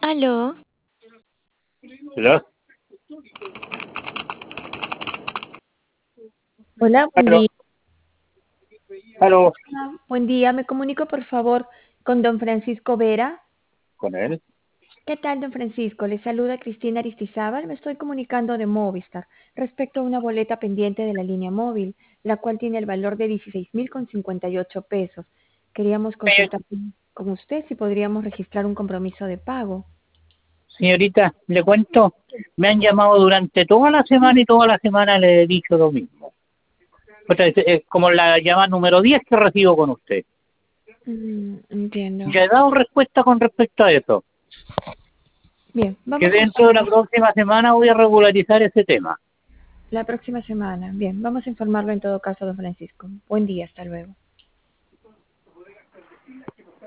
Aló. ¿Aló? Hola, buen ¿Aló? día. ¿Aló? Buen día, me comunico por favor con don Francisco Vera. ¿Con él? ¿Qué tal, don Francisco? Le saluda Cristina Aristizábal. Me estoy comunicando de Movistar respecto a una boleta pendiente de la línea móvil, la cual tiene el valor de 16.058 pesos. Queríamos consultar con usted si podríamos registrar un compromiso de pago. Señorita, le cuento, me han llamado durante toda la semana y toda la semana le he dicho lo mismo. O sea, es como la llamada número 10 que recibo con usted. Entiendo. Ya he dado respuesta con respecto a eso, Bien, que vamos a dentro de la informar próxima semana voy a regularizar ese tema. la próxima semana. Bien, vamos a informarlo en todo caso, don Francisco. Buen día, hasta luego.